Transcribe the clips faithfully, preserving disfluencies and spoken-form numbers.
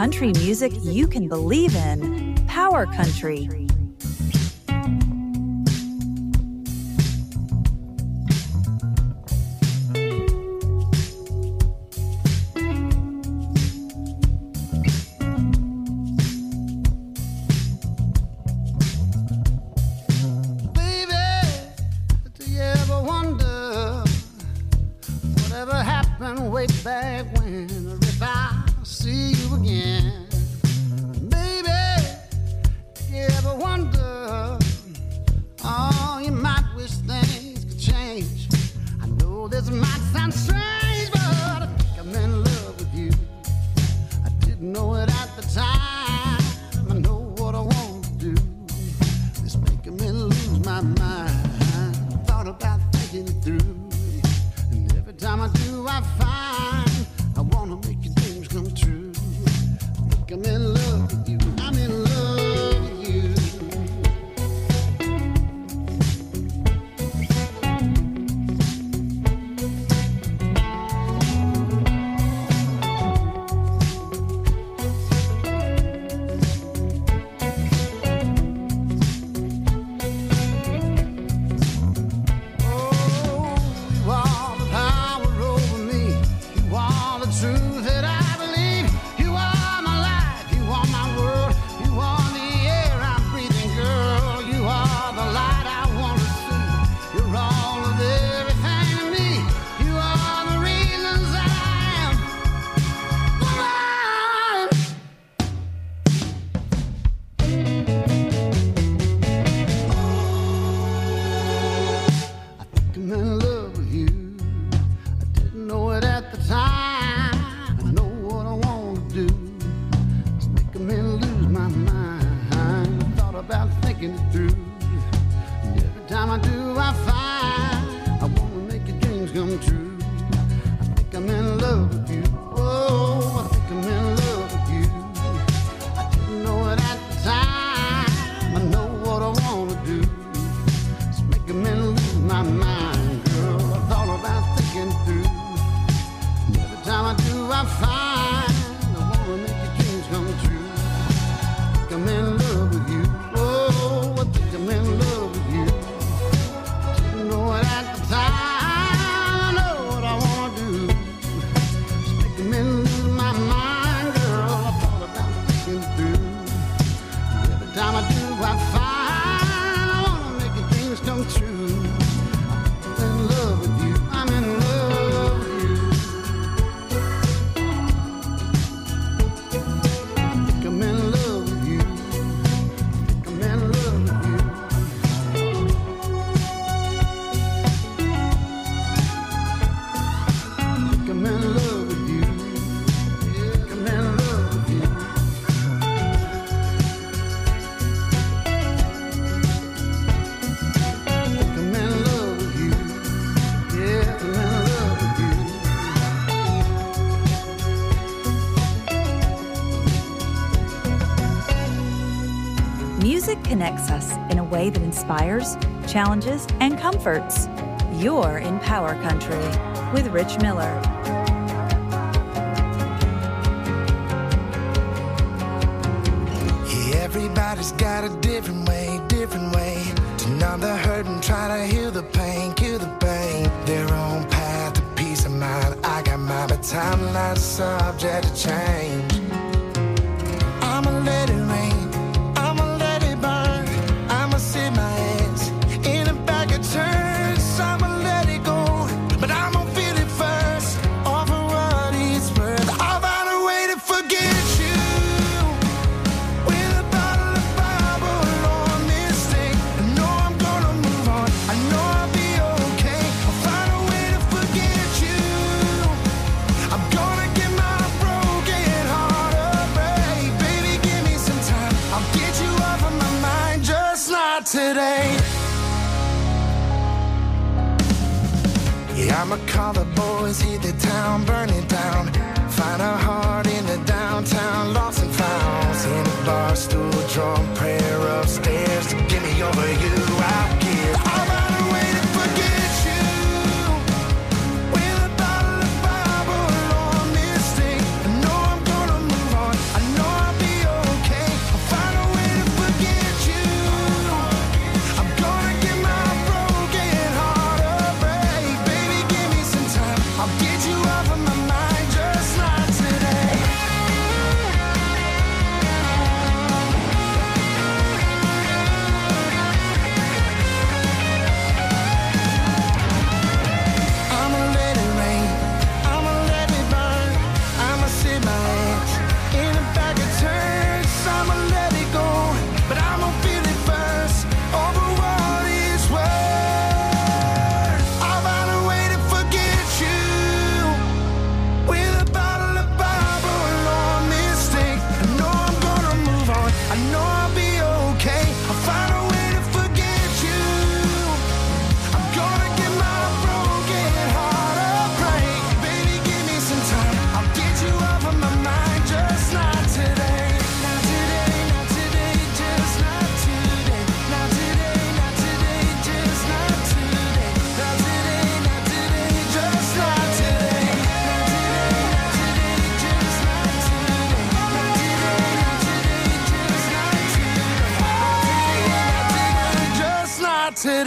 country music you can believe in. Power Country. Way back when, or if I see you again, baby, if you ever wonder, oh, you might wish things could change. I know this might sound strange, but I think I'm in love with you. I didn't know it at the time. I know what I want to do. It's making me lose my mind. I thought about thinking it through. Every time I do, I find I wanna make your dreams come true. I think I'm in love with you. I'm in love with you. Music connects us in a way that inspires, challenges, and comforts. You're in Power Country with Rich Miller. Yeah, everybody's got a different way, different way to numb the hurt and try to heal the pain, kill the pain. Their own path to peace of mind. I got mine, but time not subject to change. I'ma let it rain. Today, yeah, I'ma call the boys, hit the town, burn it down. Find a heart in the downtown, lost and found. In the bar stool, drum, prayer upstairs to get me over you. I'll give all my way to forget you. With a bottle of Bible on this thing, I know I'm gonna move on. I know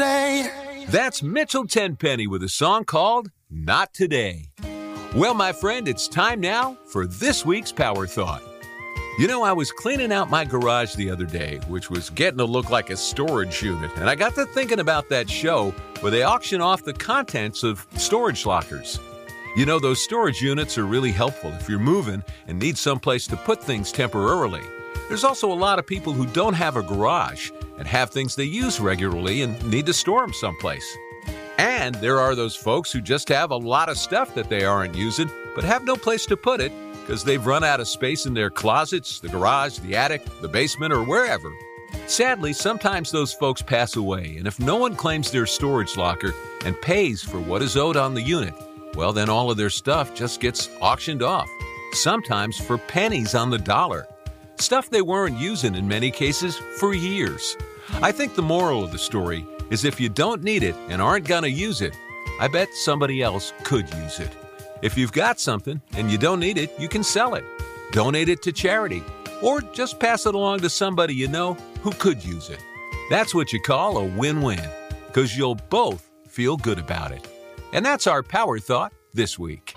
play. That's Mitchell Tenpenny with a song called Not Today. Well, my friend, it's time now for this week's Power Thought. You know, I was cleaning out my garage the other day, which was getting to look like a storage unit, and I got to thinking about that show where they auction off the contents of storage lockers. You know, those storage units are really helpful if you're moving and need someplace to put things temporarily. There's also a lot of people who don't have a garage and have things they use regularly and need to store them someplace. And there are those folks who just have a lot of stuff that they aren't using but have no place to put it because they've run out of space in their closets, the garage, the attic, the basement, or wherever. Sadly, sometimes those folks pass away, and if no one claims their storage locker and pays for what is owed on the unit, well, then all of their stuff just gets auctioned off, sometimes for pennies on the dollar. Stuff they weren't using in many cases for years. I think the moral of the story is if you don't need it and aren't going to use it, I bet somebody else could use it. If you've got something and you don't need it, you can sell it, donate it to charity, or just pass it along to somebody you know who could use it. That's what you call a win-win, because you'll both feel good about it. And that's our Power Thought this week.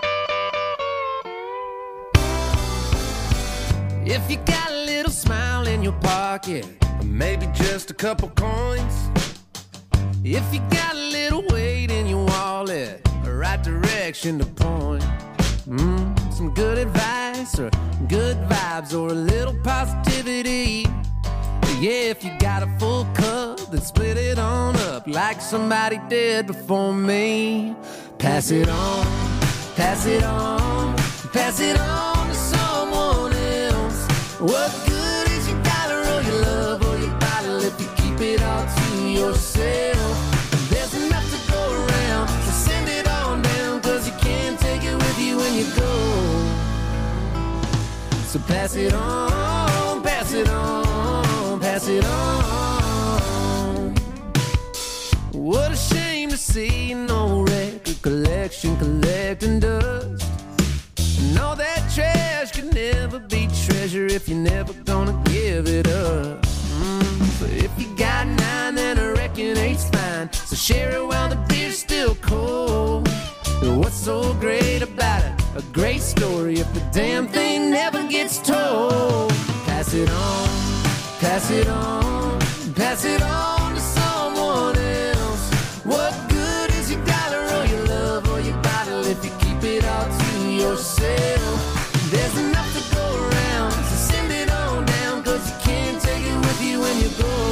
If you got a little smile in your pocket, or maybe just a couple coins. If you got a little weight in your wallet, a right direction to point. Mm, some good advice or good vibes or a little positivity. Yeah, if you got a full cup, then split it on up like somebody did before me. Pass it on, pass it on, pass it on to someone else. What good is your dollar or your love or your bottle if you keep it all to yourself? There's enough to go around, so send it on down, cause you can't take it with you when you go. So pass it on, pass it on, pass it on. What a shame to see no record collection collecting dust. And all that trash could never be treasure if you're never gonna give it up. Mm, so if you got nine, then I reckon eight's fine. So share it while the beer's still cold. What's so great about it? A great story if the damn thing never gets told. Pass it on, pass it on, pass it on to someone else. What good is your dollar or your love or your bottle if you keep it all to yourself? There's enough to go around, so send it on down, cause you can't take it with you when you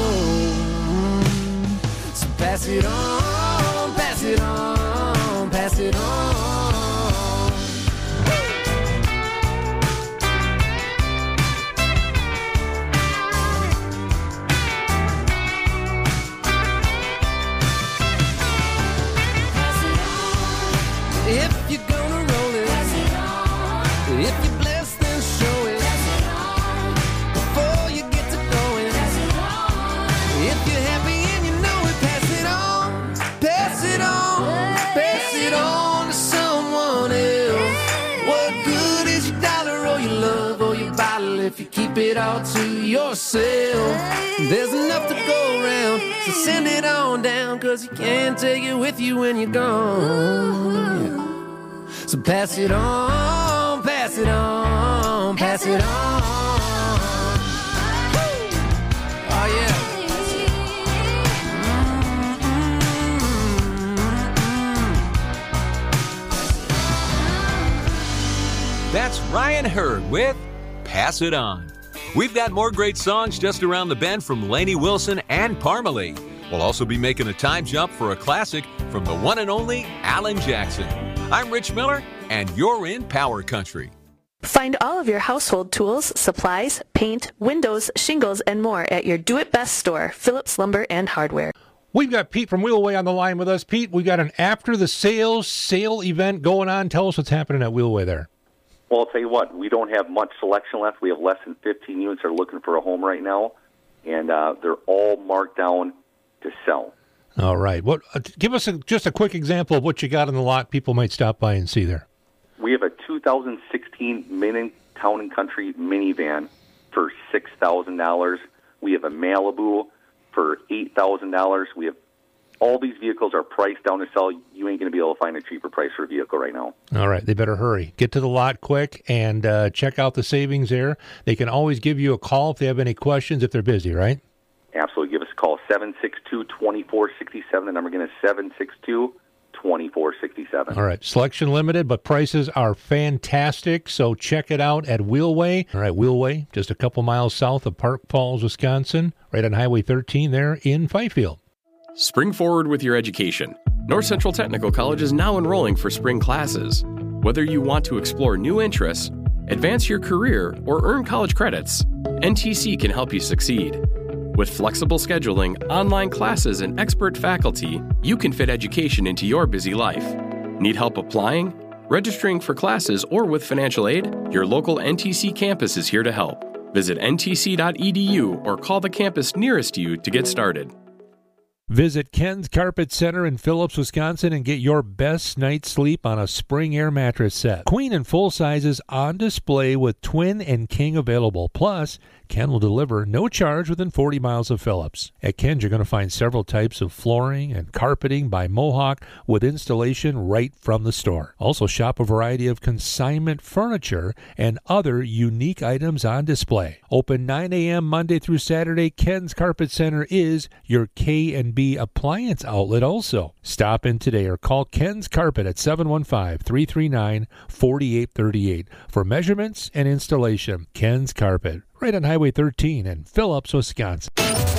go. So pass it on, pass it on, pass it on. If you're gonna roll it, if you're blessed, then show it. Before you get to going, if you're happy and you know it, pass it on, pass it on, pass it on to someone else. What good is your dollar or your love or your bottle if you keep it all to yourself? There's enough to go around, so send it on down, cause you can't take it with you when you're gone. So pass it on, pass it on, pass it on. Oh yeah. That's Ryan Hurd with Pass It On. We've got more great songs just around the bend from Lainey Wilson and Parmalee. We'll also be making a time jump for a classic from the one and only Alan Jackson. I'm Rich Miller, and you're in Power Country. Find all of your household tools, supplies, paint, windows, shingles, and more at your do-it-best store, Phillips Lumber and Hardware. We've got Pete from Wheelway on the line with us. Pete, we've got an after-the-sales sale event going on. Tell us what's happening at Wheelway there. Well, I'll tell you what, we don't have much selection left. We have less than fifteen units that are looking for a home right now, and uh, they're all marked down to sell. All right. What? Uh, give us a, just a quick example of what you got in the lot people might stop by and see there. We have a two thousand sixteen Mini Town and Country minivan for six thousand dollars. We have a Malibu for eight thousand dollars. We have all these vehicles are priced down to sell. You ain't going to be able to find a cheaper price for a vehicle right now. All right, they better hurry. Get to the lot quick and uh, check out the savings there. They can always give you a call if they have any questions if they're busy, right? Absolutely. Give us a call, seven six two, two four six seven. The number again is seven six two, two four six seven. All right, selection limited, but prices are fantastic, so check it out at Wheelway. All right, Wheelway, just a couple miles south of Park Falls, Wisconsin, right on Highway thirteen there in Fifield. Spring forward with your education. North Central Technical College is now enrolling for spring classes. Whether you want to explore new interests, advance your career, or earn college credits, N T C can help you succeed. With flexible scheduling, online classes, and expert faculty, you can fit education into your busy life. Need help applying, registering for classes, or with financial aid? Your local N T C campus is here to help. Visit N T C dot E D U or call the campus nearest you to get started. Visit Ken's Carpet Center in Phillips, Wisconsin, and get your best night's sleep on a Spring Air mattress set. Queen and full sizes on display with twin and king available. Plus, Ken will deliver no charge within forty miles of Phillips. At Ken's, you're going to find several types of flooring and carpeting by Mohawk with installation right from the store. Also, shop a variety of consignment furniture and other unique items on display. Open nine a.m. Monday through Saturday, Ken's Carpet Center is your K and B appliance outlet also. Stop in today or call Ken's Carpet at seven one five, three three nine, four eight three eight for measurements and installation. Ken's Carpet, right on Highway thirteen in Phillips, Wisconsin.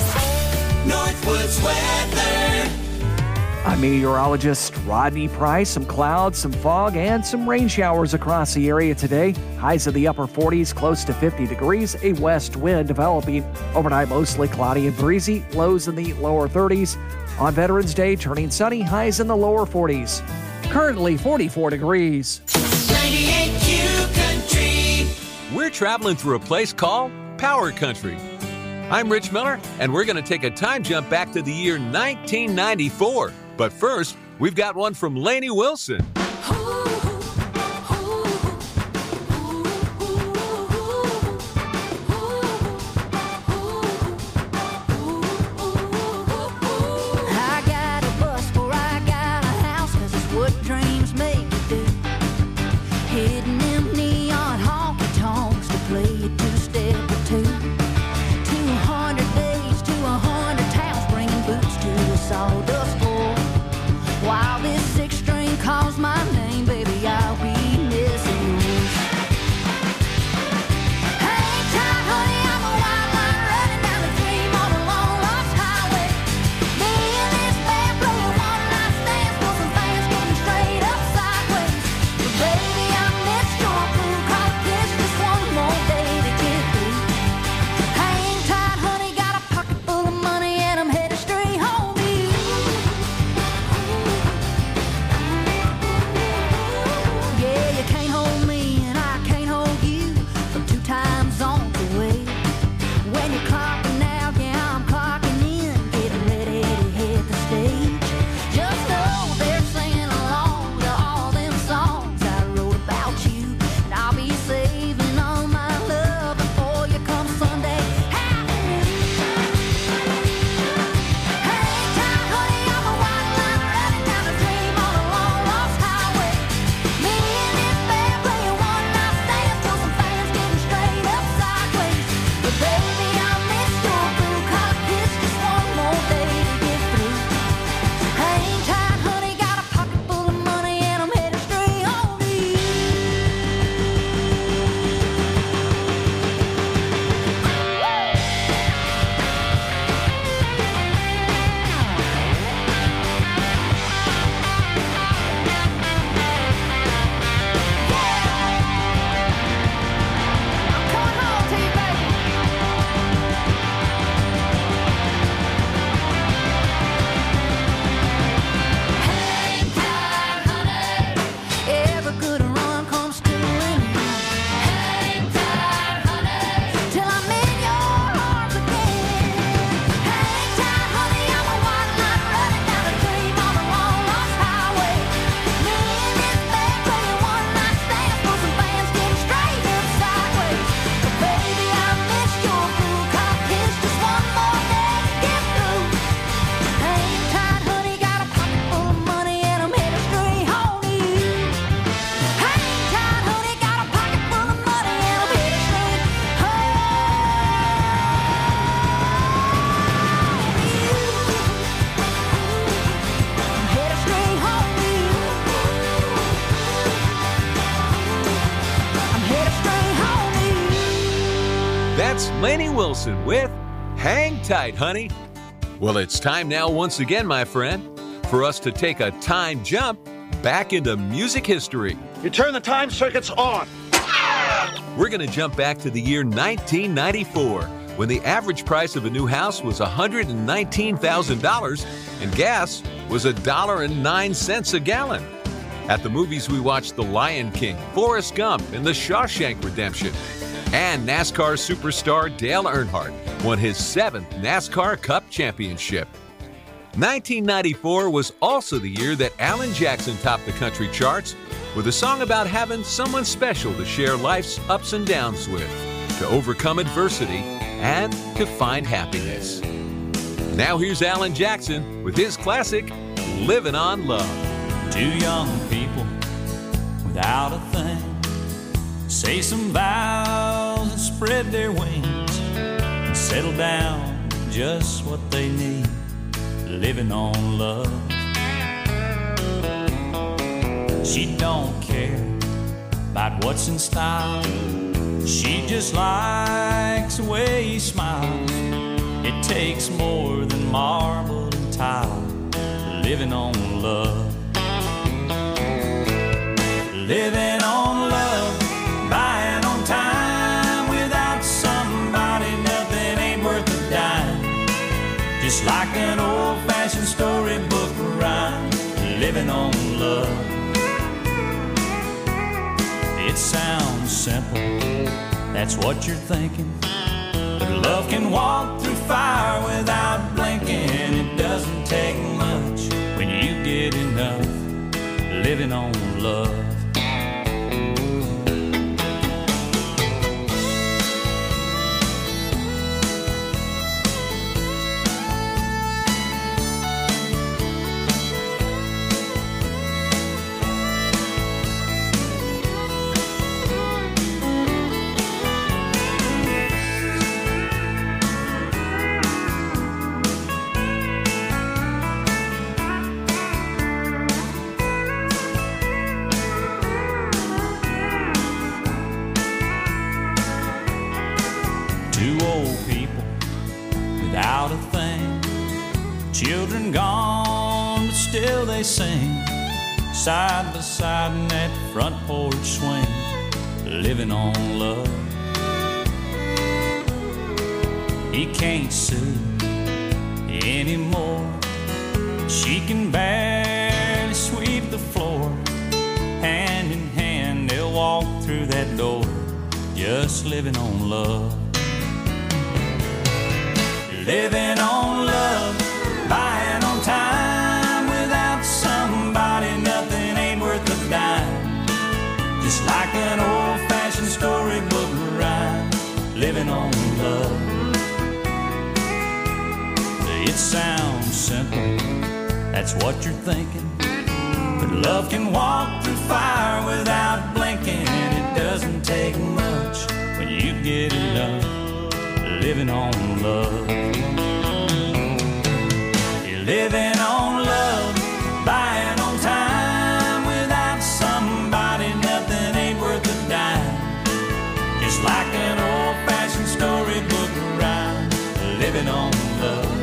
Northwoods weather. I'm meteorologist Rodney Price. Some clouds, some fog, and some rain showers across the area today. Highs in the upper forties, close to fifty degrees. A west wind developing. Overnight, mostly cloudy and breezy. Lows in the lower thirties. On Veterans Day, turning sunny. Highs in the lower forties. Currently forty-four degrees. ninety-eight Q Country. We're traveling through a place called Power Country. I'm Rich Miller, and we're going to take a time jump back to the year nineteen ninety-four. But first, we've got one from Lainey Wilson. I got a bus or I got a house, 'cause it's what dreams make you do. Hitting them neon honky tonks to play a two-step or two. two hundred days to one hundred towns, bringing boots to a sawdust floor. While this six string calls my Lainey Wilson with Hang Tight, Honey. Well, it's time now once again, my friend, for us to take a time jump back into music history. You turn the time circuits on. We're going to jump back to the year nineteen ninety-four, when the average price of a new house was one hundred nineteen thousand dollars and gas was one dollar and nine cents a gallon. At the movies, we watched The Lion King, Forrest Gump, and The Shawshank Redemption. And NASCAR superstar Dale Earnhardt won his seventh NASCAR Cup championship. nineteen ninety-four was also the year that Alan Jackson topped the country charts with a song about having someone special to share life's ups and downs with, to overcome adversity, and to find happiness. Now here's Alan Jackson with his classic, Living on Love. Two young people without a thing say some vows and spread their wings and settle down just what they need, living on love. She don't care about what's in style. She just likes the way he smiles. It takes more than marble and tile, living on love. Living on love, buying on time. Without somebody, nothing ain't worth a dime. Just like an old-fashioned storybook rhyme, living on love. It sounds simple, that's what you're thinking. But love can walk through fire without blinking. It doesn't take much when you get enough, living on love. Without a thing, children gone, but still they sing, side by side in that front porch swing, living on love. He can't see anymore, she can barely sweep the floor. Hand in hand they'll walk through that door, just living on love. Living on love, buying on time. Without somebody, nothing ain't worth a dime. Just like an old-fashioned storybook rhyme, living on love. It sounds simple, that's what you're thinking. But love can walk through fire without blinking. It doesn't take much when you get enough, living on love. You're living on love, buying on time. Without somebody, nothing ain't worth a dime. Just like an old-fashioned storybook rhyme, living on love.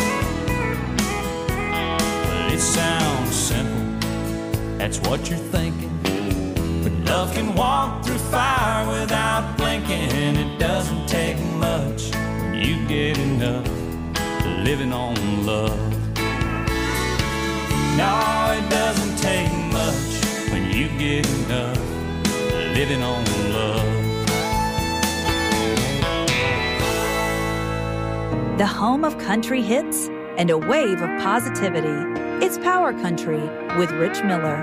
Well, it sounds simple, that's what you're thinking. But love can walk through fire without blinking. It doesn't take much when you get enough, living on love. No, it doesn't take much when you get enough, living on love. The home of country hits and a wave of positivity. It's Power Country with Rich Miller.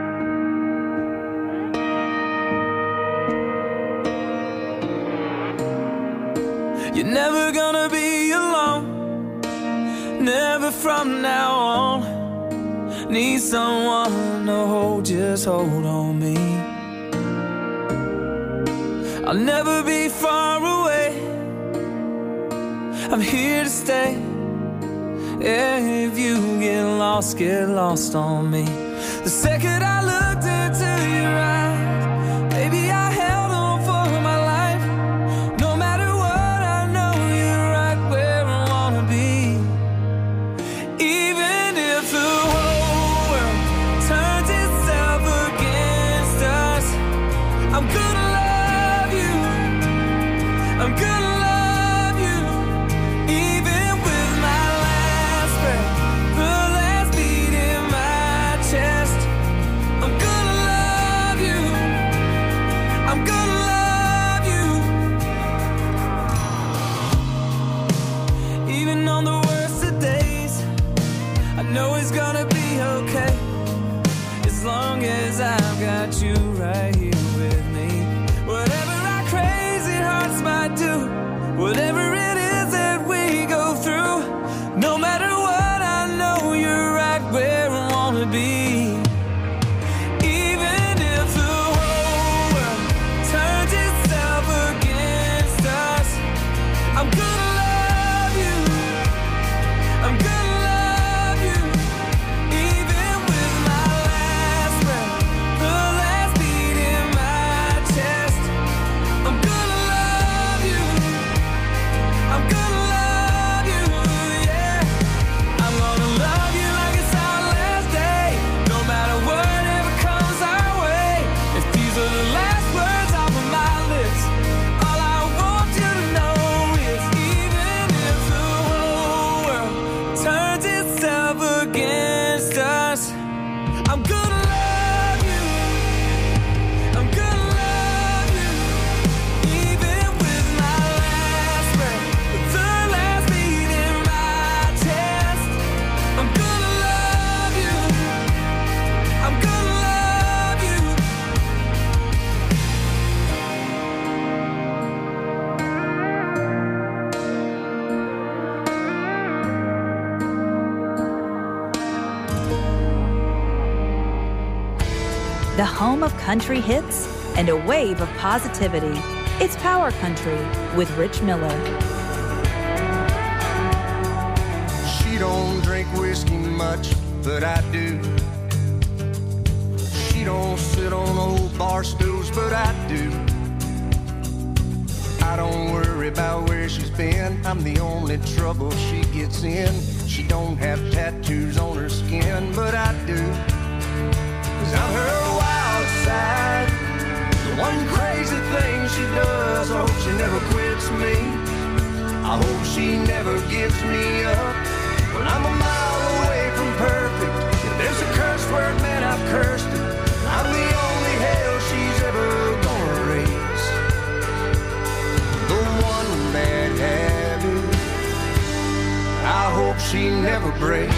You're never gonna be alone, never from now on. Need someone to hold, just hold on me. I'll never be far away, I'm here to stay. Yeah, if you get lost, get lost on me. The second I looked into your eyes, baby, I held on for my life. No matter what, I know gonna be okay, as long as I've got you right here with me. Whatever our crazy hearts might do, whatever it is that we go through, no matter what, I know you're right where I wanna be. Even if the whole world turns itself against us, I'm gonna love you, I'm gonna love you. Even with my last breath, the last beat in my chest, I'm gonna love you, I'm gonna love you, yeah. I'm gonna love you like it's our last day, no matter whatever comes our way. If these are the last words off of my lips, all I want you to know is even if the whole world turns itself against us, I'm gonna love you, I'm gonna love you. Even with my last breath, the last beat in my chest, I'm gonna love you, I'm gonna love you. The home of country hits and a wave of positivity. It's Power Country with Rich Miller. She don't drink whiskey much, but I do. She don't sit on old bar stools, but I do. I don't worry about where she's been, I'm the only trouble she gets in. She don't have tattoos on her skin, but I do. Cause I'm her wild side, the one crazy thing she does. I hope she never quits me, I hope she never gives me up. Well, I'm a mile away from perfect, if there's a curse word, man, I've cursed it. I'm the only hell she's ever gonna raise, the one bad habit I hope she never breaks.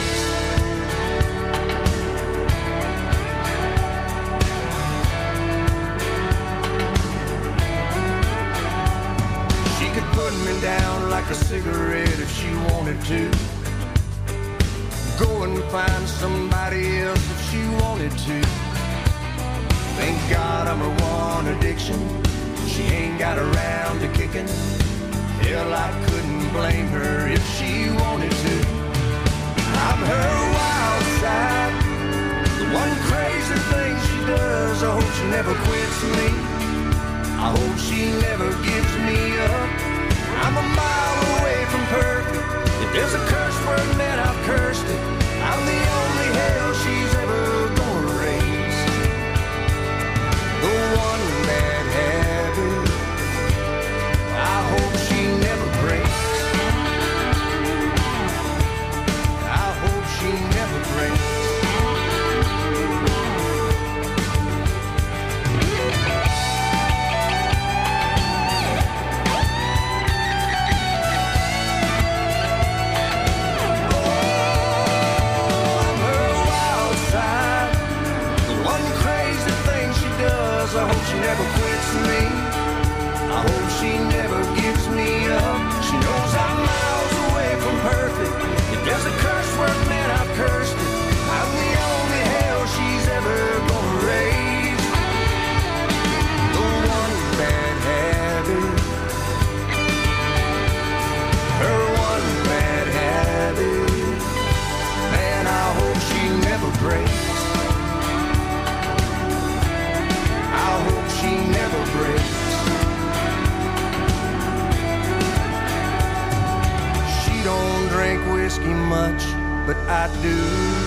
She could put me down like a cigarette if she wanted to, go and find somebody else if she wanted to. Thank God I'm her one addiction, she ain't got around to kicking. Hell, I couldn't blame her if she wanted to. I'm her wild side, the one crazy thing she does. I hope she never quits me, I hope she never gives me up. I'm a mile away from perfect, if there's a curse word, man, I've cursed it. I'm the only hell she's ever gonna raise, the one bad habit I hope she never breaks, I hope she never breaks. I hope she never quits me, I hope she never gives me up. She knows I'm miles away from perfect, if there's a curse word, man, I've cursed it. I'm the only hell she's ever gonna raise, the one bad habit, her one bad habit, man, I hope she never breaks, I hope she never breaks. She don't drink whiskey much, but I do.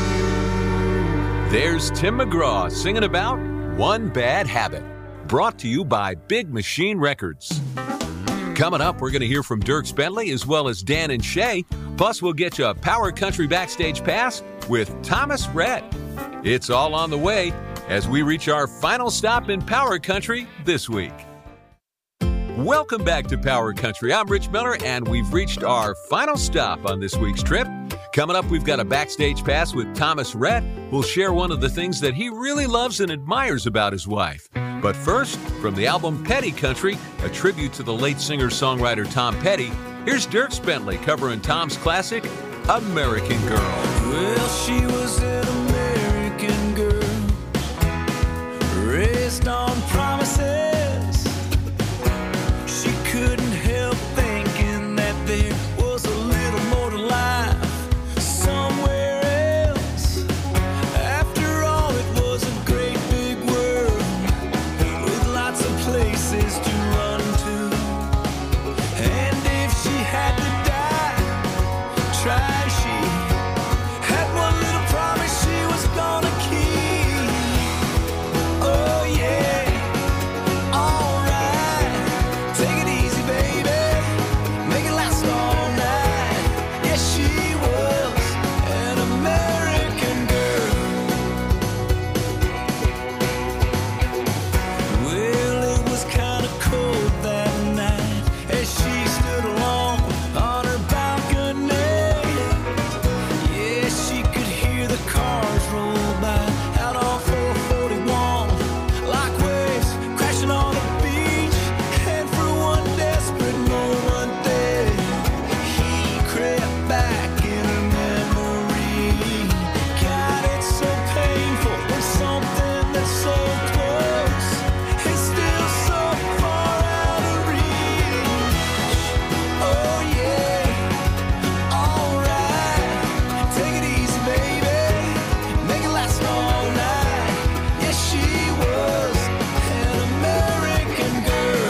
There's Tim McGraw singing about One Bad Habit, brought to you by Big Machine Records. Coming up, we're going to hear from Dierks Bentley as well as Dan and Shay. Plus, we'll get you a Power Country Backstage Pass with Thomas Rhett. It's all on the way as we reach our final stop in Power Country this week. Welcome back to Power Country. I'm Rich Miller, and we've reached our final stop on this week's trip. Coming up, we've got a backstage pass with Thomas Rhett, who'll share one of the things that he really loves and admires about his wife. But first, from the album Petty Country, a tribute to the late singer-songwriter Tom Petty, here's Dierks Bentley covering Tom's classic, American Girl. Well, she was an American girl, raised on promises. She couldn't help thinking that there was a little more to life somewhere else. After all, it was a great big world with lots of places to run to. And if she had to die, try she had one little promise she was gonna keep. Oh yeah, alright, take it easy baby, make it last all night. Yes, she was an American girl. Well, it was kinda cold that night as she stood alone on her balcony. Yeah, she could hear the cars roll by out on four forty-one, like waves crashing on the beach. And for one desperate moment there, he crept back in her memory. God, it's so painful when something that's so close is still so far out of reach. Oh yeah, alright, take it easy baby, make it last all night. Yes, she was an American girl.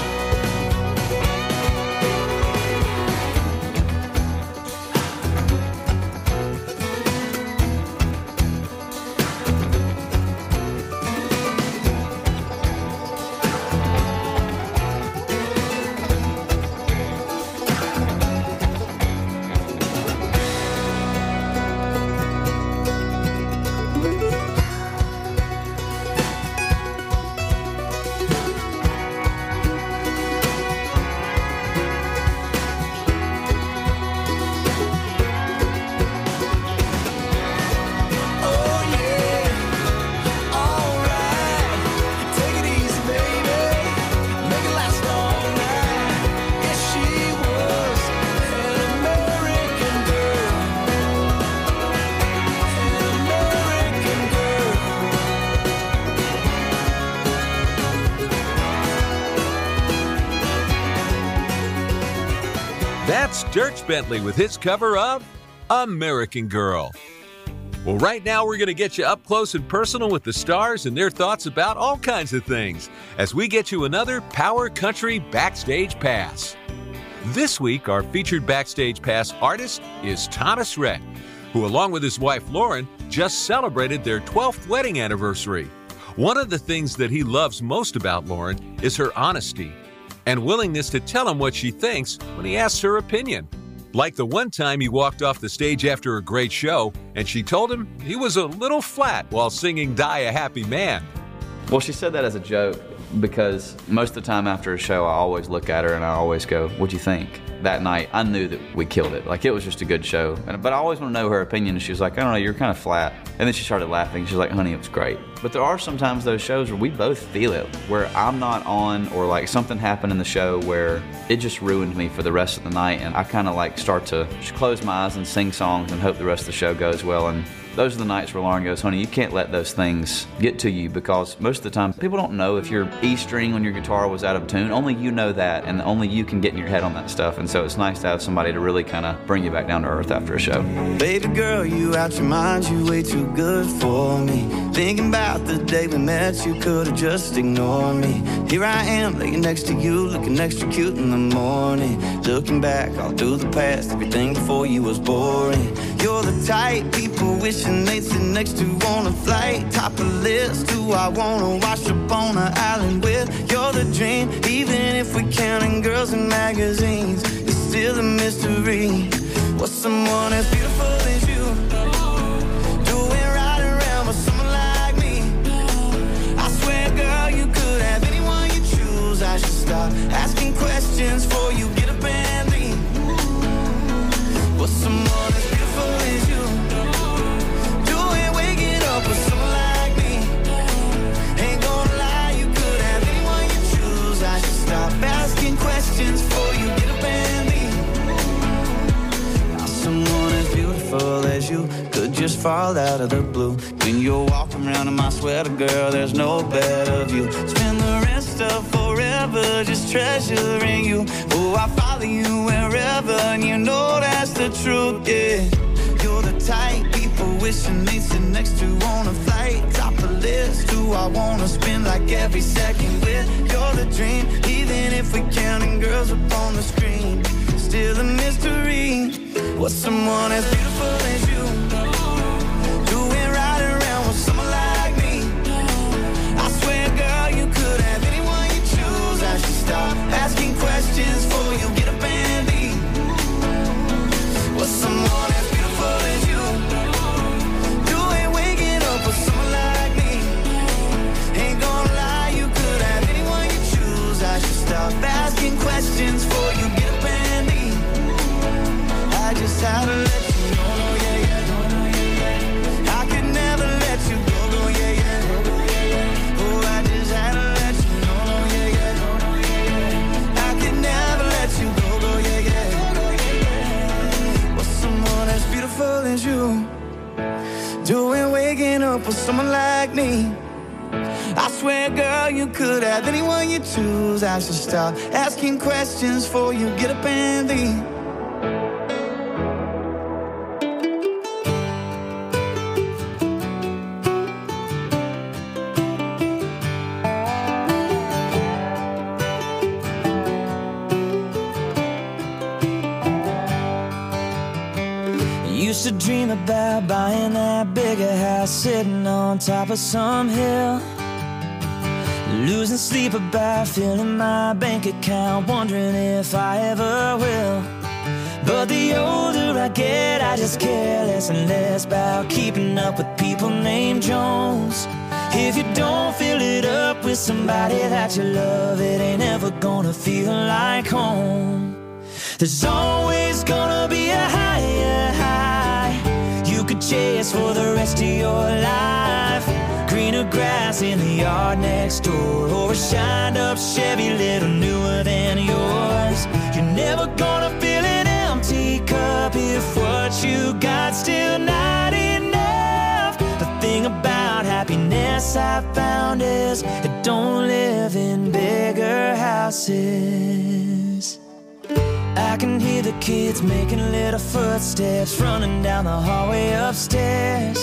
Oh yeah, alright, take it easy baby, make it last all night. Yes, she was an American girl, an American girl. That's Dierks Bentley with his cover of American Girl. Well, right now we're going to get you up close and personal with the stars and their thoughts about all kinds of things as we get you another Power Country Backstage Pass. This week, our featured Backstage Pass artist is Thomas Rhett, who along with his wife Lauren just celebrated their twelfth wedding anniversary. One of the things that he loves most about Lauren is her honesty and willingness to tell him what she thinks when he asks her opinion. Like the one time he walked off the stage after a great show and she told him he was a little flat while singing Die a Happy Man. Well, she said that as a joke because most of the time after a show, I always look at her and I always go, "What'd you think?" That night, I knew that we killed it. Like, it was just a good show. And, but I always want to know her opinion. And she was like, "I don't know, you're kind of flat." And then she started laughing. She's like, "Honey, it was great." But there are sometimes those shows where we both feel it, where I'm not on, or like something happened in the show where it just ruined me for the rest of the night. And I kind of like start to just close my eyes and sing songs and hope the rest of the show goes well. And those are the nights where Lauren goes, "Honey, you can't let those things get to you," because most of the time people don't know if your E string on your guitar was out of tune. Only you know that, and only you can get in your head on that stuff. And so it's nice to have somebody to really kind of bring you back down to earth after a show. Baby girl, you out your mind, you way too good for me. Thinking about the day we met, you could've just ignored me. Here I am, laying next to you, looking extra cute in the morning. Looking back all through the past, everything before you was boring. You're the type people wishing they'd sit next to on a flight. Top of the list, who I wanna wash up on an island with. You're the dream, even if we're counting girls in magazines. It's still a mystery. What's someone as beautiful as you doing right around with someone like me? I swear, girl, you could have anyone you choose. I should stop asking questions before you get up and leave. What's someone as beautiful fall out of the blue. When you're walking around in my sweater, girl, there's no better view. Spend the rest of forever just treasuring you. Oh, I follow you wherever, and you know that's the truth, yeah. You're the type people wishing they'd sit next to on a flight. Top the list, who I wanna spend like every second with. You're the dream, even if we counting girls up on the screen. Still a mystery. What's someone as beautiful as you doing right around with someone like me? I swear, girl, you could have anyone you choose. I should stop asking questions before you get up and leave. What's someone as beautiful as you doing waking up with someone like me? Ain't gonna lie, you could have anyone you choose. I should stop asking questions before you get up and leave. I just had to let you know, no, yeah, yeah, no, no, yeah, yeah. I could never let you go, no, yeah, yeah, no, no, yeah, yeah. Oh, I just had to let you know, no, yeah, yeah, no, no, yeah, yeah. I could never let you go, no, yeah, yeah, no, no, yeah, yeah. What's someone as beautiful as you doing waking up with someone like me? I swear, girl, you could have anyone you choose. I should stop asking questions before you get up and leave. Used to dream about buying that bigger house, sitting on top of some hill, losing sleep about filling my bank account, wondering if I ever will. But the older I get, I just care less and less about keeping up with people named Jones. If you don't fill it up with somebody that you love, it ain't ever gonna feel like home. There's always gonna be a higher high you could chase for the rest of your life. Greener grass in the yard next door, or a shined up Chevy little newer than yours. You're never gonna fill an empty cup if what you got still not enough. The thing about happiness I found is it don't live in bigger houses. I can hear the kids making little footsteps running down the hallway upstairs.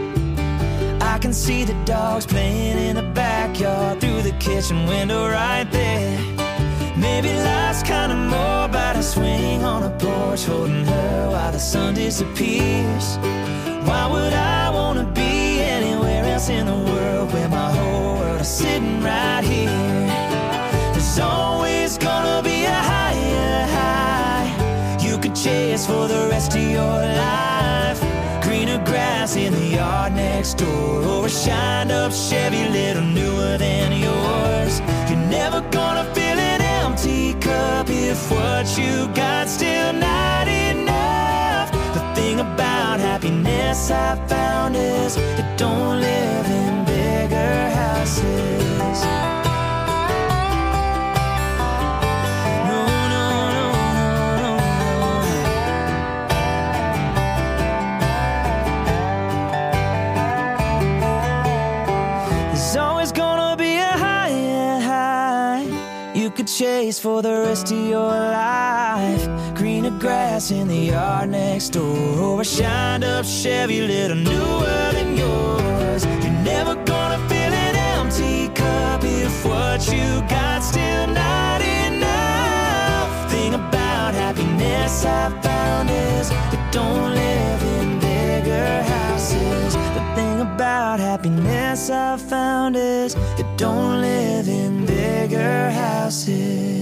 I can see the dogs playing in the backyard through the kitchen window right there. Maybe life's kinda more about a swing on a porch holding her while the sun disappears. Why would I wanna be anywhere else in the world where my whole world is sitting right here? There's always gonna be a higher high you could chase for the rest of your life. Greener grass in the yard next door, or a shined up Chevy little newer than yours. You're never gonna fill an empty cup if what you got still not enough. The thing about happiness I found is it don't live in bigger houses. Chase for the rest of your life. Greener grass in the yard next door, or a shined up Chevy little newer than yours. You're never gonna fill an empty cup if what you got still not enough. Thing about happiness I found is it don't live in bigger houses. The thing about happiness I found is it don't live in bigger houses.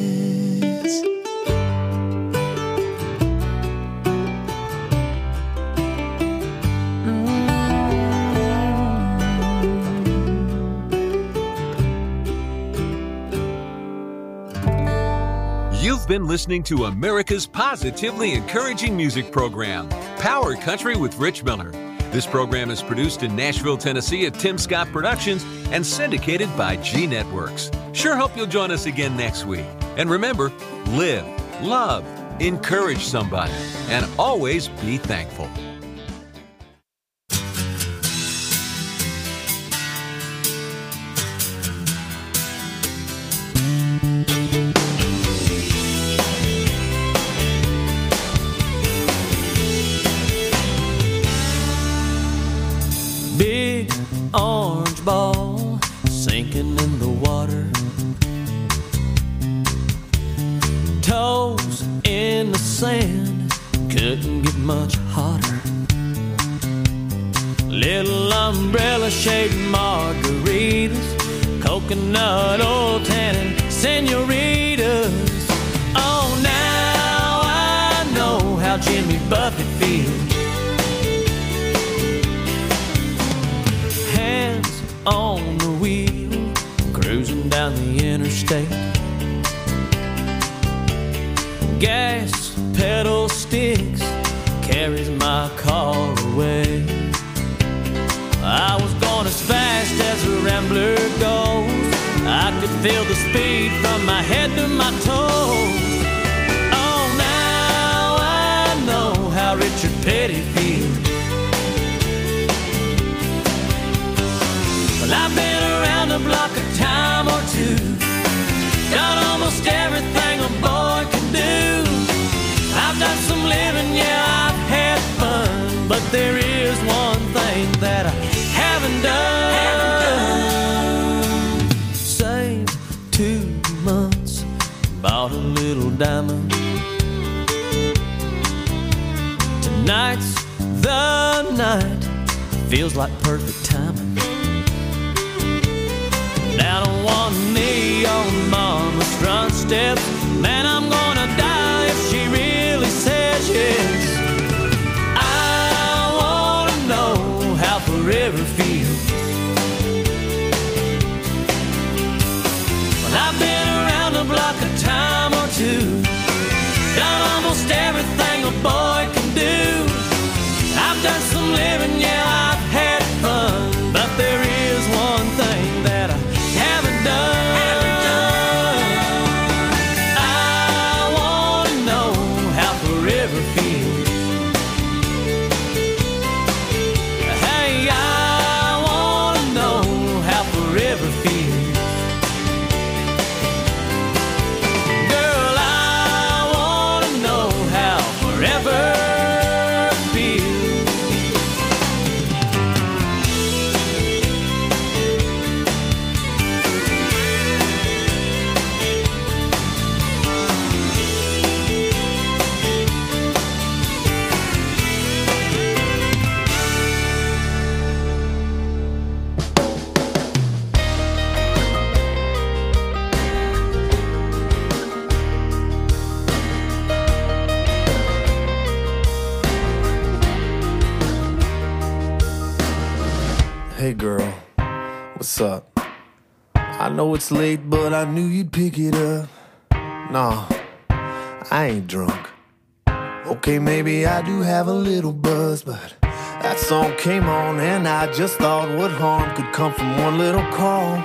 You've been listening to America's positively encouraging music program, Power Country with Rich Miller. This program is produced in Nashville, Tennessee at Tim Scott Productions and syndicated by G Networks. Sure hope you'll join us again next week. And remember, live, love, encourage somebody, and always be thankful. orange ball sinking in the water. Toes in the sand, couldn't get much hotter. Little umbrella shaped margaritas, coconut oil tannin senoritas. Oh, now I know how Jimmy Buffett feels. Hands on the wheel, cruising down the interstate. Gas pedal sticks, carries my car away. I was going as fast as a rambler goes. I could feel the speed from my head to my toes. Oh, now I know how Richard Petty feels. Well, I've been around the block a time or two, done almost everything a boy can do. I've done some living, yeah, I've had fun, but there is one thing that I haven't done. Haven't done. Saved two months, bought a little diamond. Tonight's the night, feels like perfect timing. Down on one knee on mama's front steps, man, I'm gonna die if she really says yes. I wanna know how forever feels. Well, I've been around the block a time or two, done almost everything a boy can do. I've done some living, yeah, I've had fun, but there is one thing that I haven't done. Haven't done. I wanna know how forever feels. Hey, I wanna know how forever feels. Girl, I wanna know how forever feels. Hey girl, what's up? I know it's late, but I knew you'd pick it up. Nah, I ain't drunk. Okay, maybe I do have a little buzz, but that song came on and I just thought what harm could come from one little call.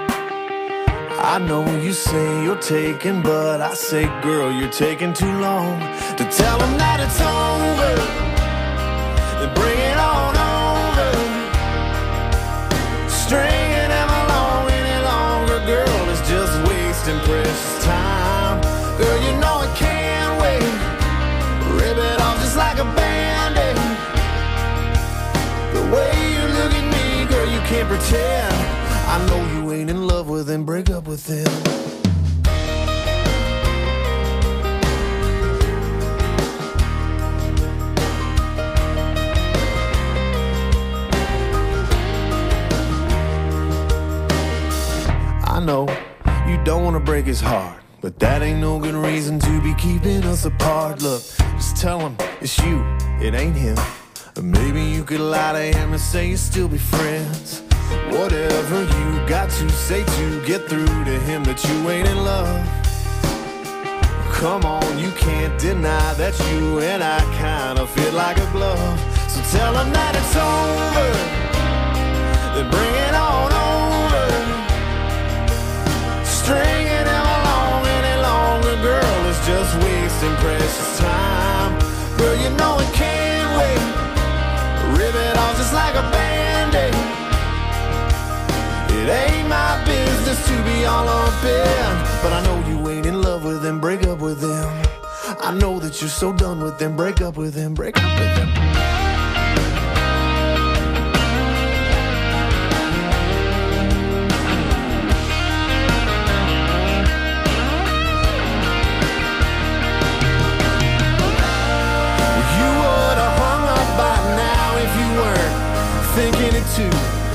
I know you say you're taking, but I say, girl, you're taking too long to tell them that it's over. Then bring it on over. Stringing them along any longer, girl, is just wasting precious time. Girl, you know it can't wait. Rip it off just like a band-aid. The way you look at me, girl, you can't pretend. I know you ain't in love with him, break up with him. I know you don't want to break his heart, but that ain't no good reason to be keeping us apart. Look, just tell him it's you, it ain't him. Or maybe you could lie to him and say you still be friends. Whatever you got to say to get through to him that you ain't in love. Come on, you can't deny that you and I kind of fit like a glove. So tell him that it's over, then bring it on over. Stringing him along any longer, girl, is just wasting precious time. Girl, you know it can't wait. Rip it off just like a band-aid. It ain't my business to be all up in, but I know you ain't in love with him, break up with him. I know that you're so done with him, break up with him, break up with him. you.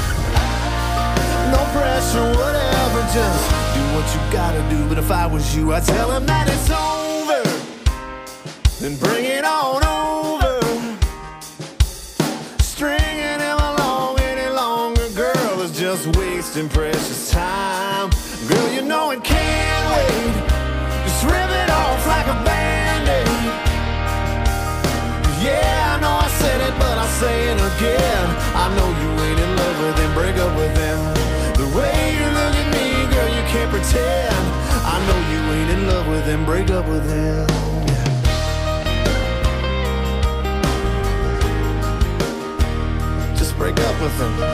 No pressure, whatever, just do what you gotta do. But if I was you, I'd tell him that it's over, then bring it on over. Stringing him along any longer, girl, is just wasting precious time. Girl, you know it can't wait. Just rip it off like a Band-Aid. Yeah, I know I said it, but I'll say it again. I know you ain't in love with him, break up with him. The way you look at me, girl, you can't pretend. I know you ain't in love with him, break up with him. Just break up with him.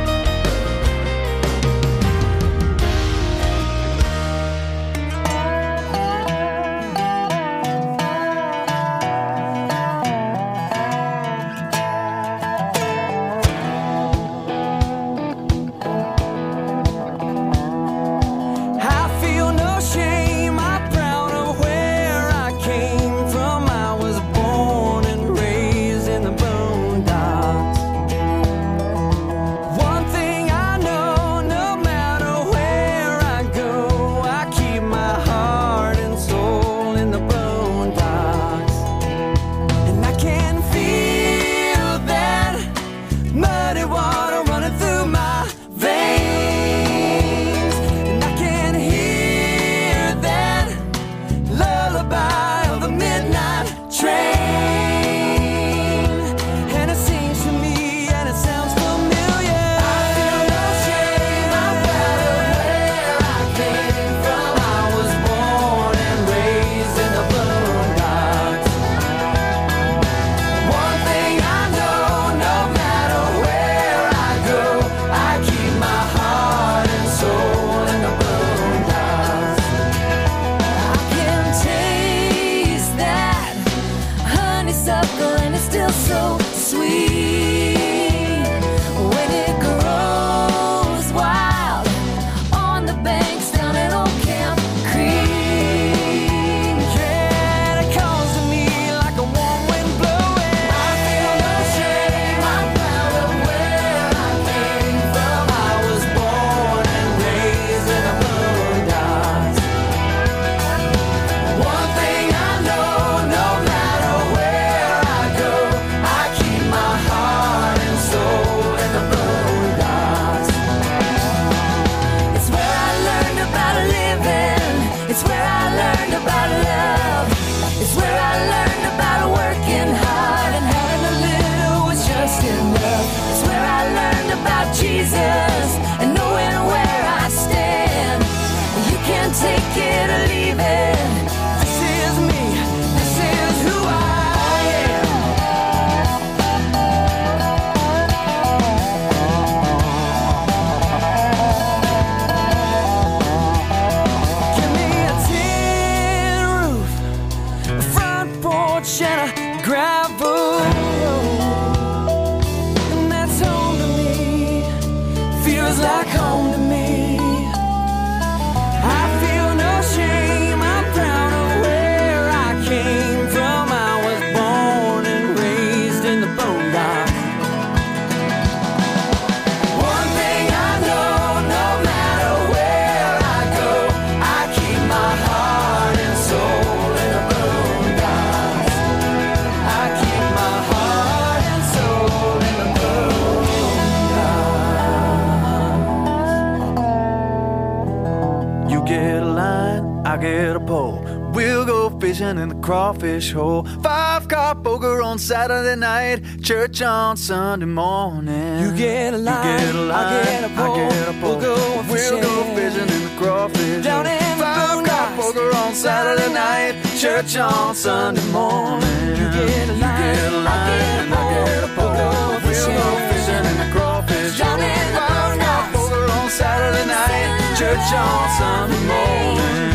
In the crawfish hole, five car poker on Saturday night, church on Sunday morning. You get a line, you get a line, I get a pole, I get a pole. We'll go fishing, we'll go fishing in the crawfish down hole. in Five car poker on Saturday night, church on Sunday morning. You get a line, you get a line, I get a pole. We'll go fishing in the crawfish hole. Five car poker on Saturday night, church on Sunday morning.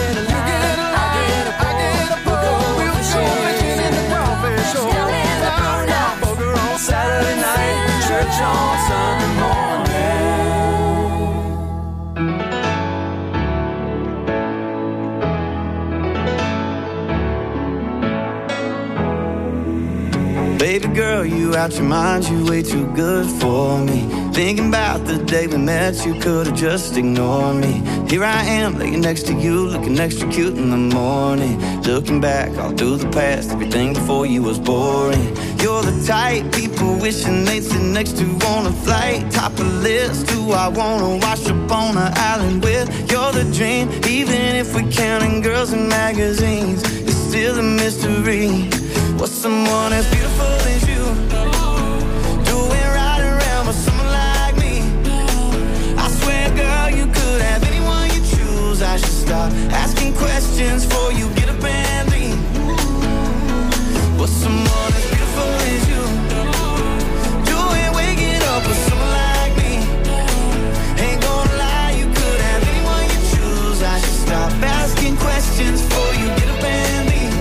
Saturday night, church on Sunday morning. Baby girl, you out your mind, you way too good for me. Thinking about the day we met, you could've just ignored me. Here I am, laying next to you, looking extra cute in the morning. Looking back all through the past, everything before you was boring. You're the type people wishing they'd sit next to on a flight. Top of the list, who I wanna wash up on an island with. You're the dream, even if we're counting girls in magazines. It's still a mystery. What's someone as beautiful as you doing right around with someone like me? I swear, girl, you could have anyone you choose. I should stop asking questions before you get up and leave. What's someone as beautiful as you doing waking up with someone like me? Ain't gonna lie, you could have anyone you choose. I should stop asking questions before you get up and leave.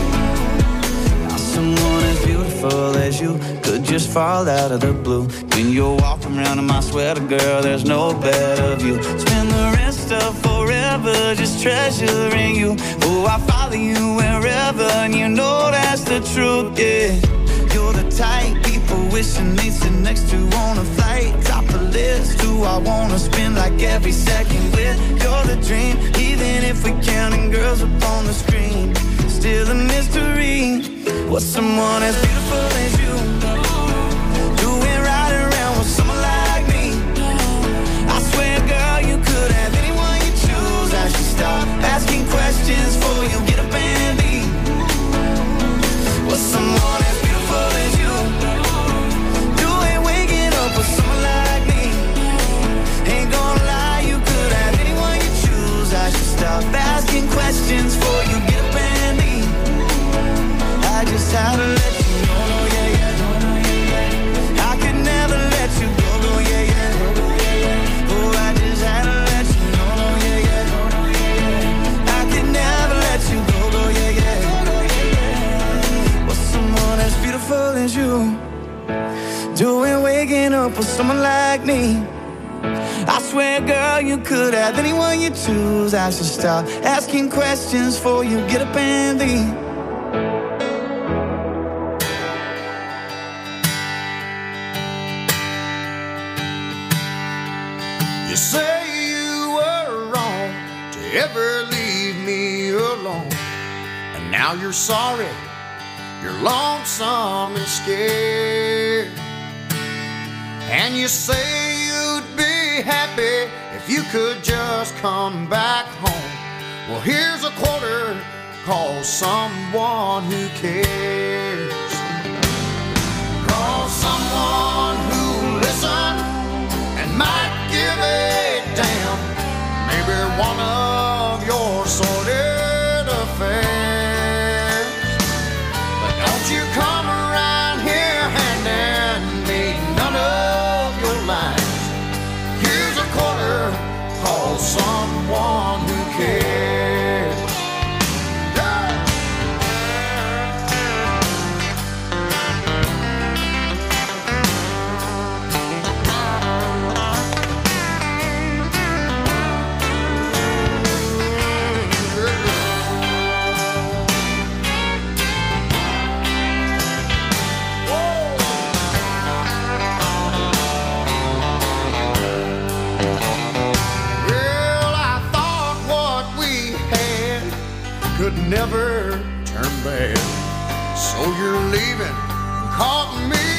Someone as beautiful as you could just fall out of the blue. When you're walking around in my sweater, girl, there's no better view. Spend the rest of forever just treasuring you. Oh, I follow you wherever, and you know that's the truth, yeah. You're the type people wishing they'd sit next to on a flight. Top the list, who I wanna spend like every second with. You're the dream, even if we're counting girls up on the screen. Still a mystery. What's someone as beautiful as you doing right around with someone like me? I swear, girl, you could have anyone you choose. I should stop asking questions before you get up and leave. What's someone as beautiful as you doing waking up with someone like me? Ain't gonna lie, you could have anyone you choose. I should stop asking questions before you get up and leave. I just had to let you know, no, yeah, yeah, no, no, yeah, yeah. I could never let you go, no, yeah, yeah, no, no, yeah, yeah. Oh, I just had to let you know, no, yeah, yeah, no, no, yeah, yeah. I could never let you go, no, yeah, yeah, no, no, yeah, yeah. What's someone as beautiful as you doing waking up with someone like me? I swear, girl, you could have anyone you choose. I should stop asking questions before you get up and leave. You say you were wrong to ever leave me alone, and now you're sorry, you're lonesome and scared. And you say you'd be happy if you could just come back home. Well, here's a quarter, call someone who cares. Call someone who'll listen and might give a damn. Maybe one of your sordid affairs. But don't you come around here handing me none of your lines. Here's a quarter, call someone who cares. Could never turn bad. So you're leaving, caught me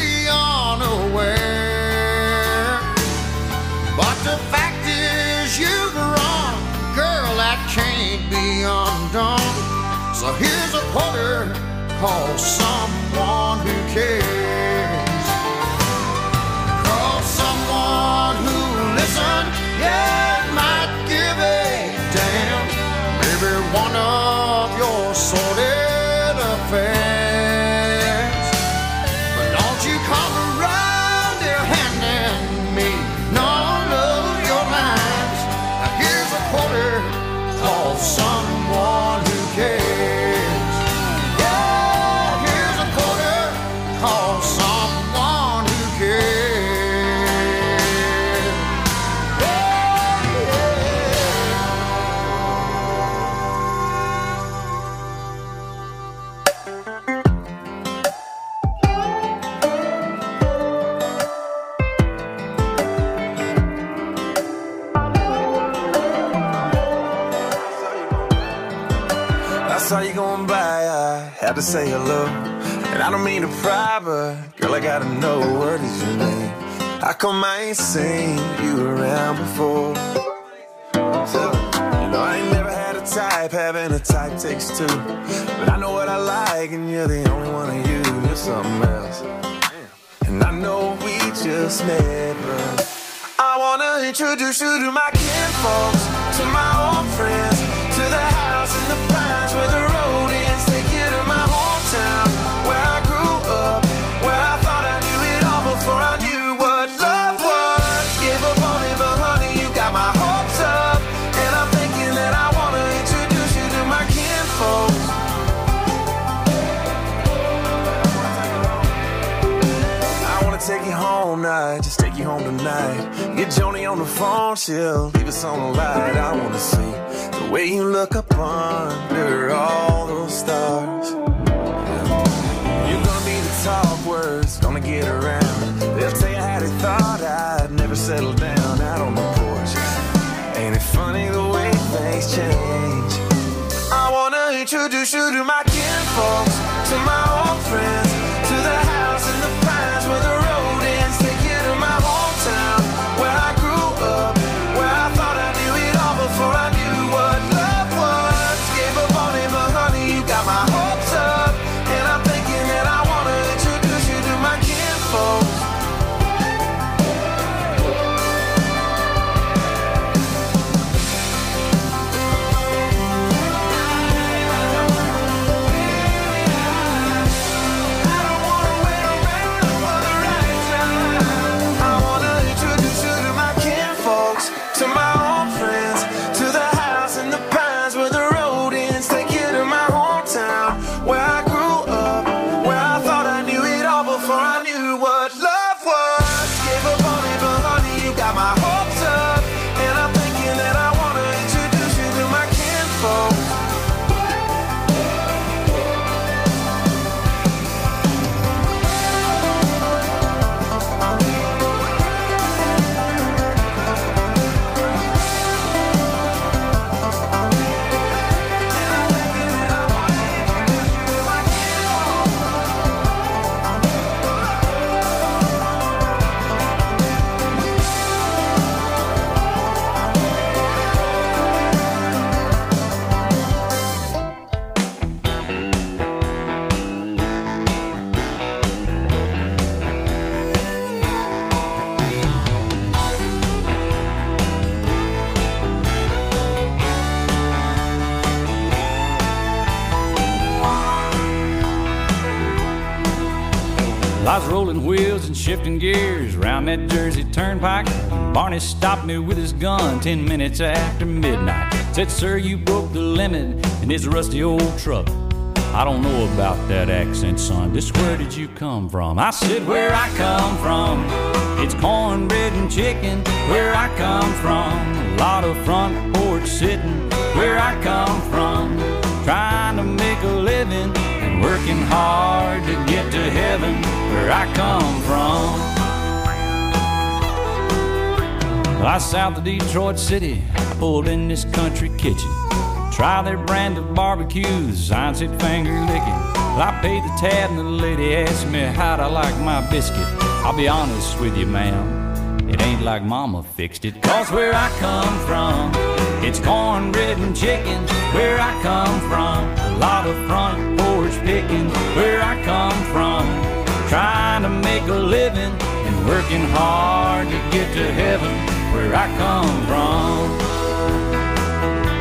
unaware. But the fact is you've run, girl, that can't be undone. So here's a quarter, call someone who cares. Call someone who'll listen, yeah, might give a damn. Maybe one of your sordid affairs. But don't you come around here handing me none of your lines. Now here's a quarter, call someone who cares. Yeah, here's a quarter, call someone. saw you going by, I had to say hello. And I don't mean to pry, but girl, I gotta know, what is your name? How come I ain't seen you around before? So, you know, I ain't never had a type, having a type takes two. But I know what I like, and you're the only one of you. You're something else. And I know we just met, but I wanna introduce you to my kinfolks, to my old friends, to the house in the pines where the road ends. Take you to my hometown, where I grew up, where I thought I knew it all before I knew what love was. Gave up on it, but honey, you got my hopes up. And I'm thinking that I wanna introduce you to my kinfolks. I wanna take you home night, just take you home tonight. Get Joni on the phone, she'll leave us on the light. I wanna see the way you look up under all those stars. You're gonna be the talk words, gonna get around. They'll tell you how they thought I'd never settle down out on the porch. Ain't it funny the way things change? I wanna introduce you to my kinfolks, to my old friends, to the house in the pines where the road ends. Take you to my hometown, where I grew up, where I thought I knew it all before I knew what love was. Gave up on it, but honey, you got my hopes up. And I'm thinking that I wanna introduce you to my kinfolks. To my old friends, to the house in the pines where the road ends. Take you to my hometown, where I grew up, where I thought I knew it all before I knew what love was. Gave up on it, but honey, you got my hopes up. And I'm thinking that I wanna introduce you to my kinfolk. I was rolling wheels and shifting gears around that Jersey turnpike. Barney stopped me with his gun ten minutes after midnight. Said, sir, you broke the limit in this rusty old truck. I don't know about that accent, son. Just where did you come from? I said, where I come from, it's cornbread and chicken. Where I come from, a lot of front porch sitting. Where I come from, trying to make a living and working hard to get to heaven. Where I come from, I south of Detroit City, I pulled in this country kitchen. Try their brand of barbecue, the sign said finger licking. Well, I paid the tab and the lady asked me how'd I like my biscuit. I'll be honest with you, ma'am, it ain't like mama fixed it. Cause where I come from, it's cornbread and chicken. Where I come from, a lot of front porch picking. Where I come from, trying to make a living and working hard to get to heaven. Where I come from.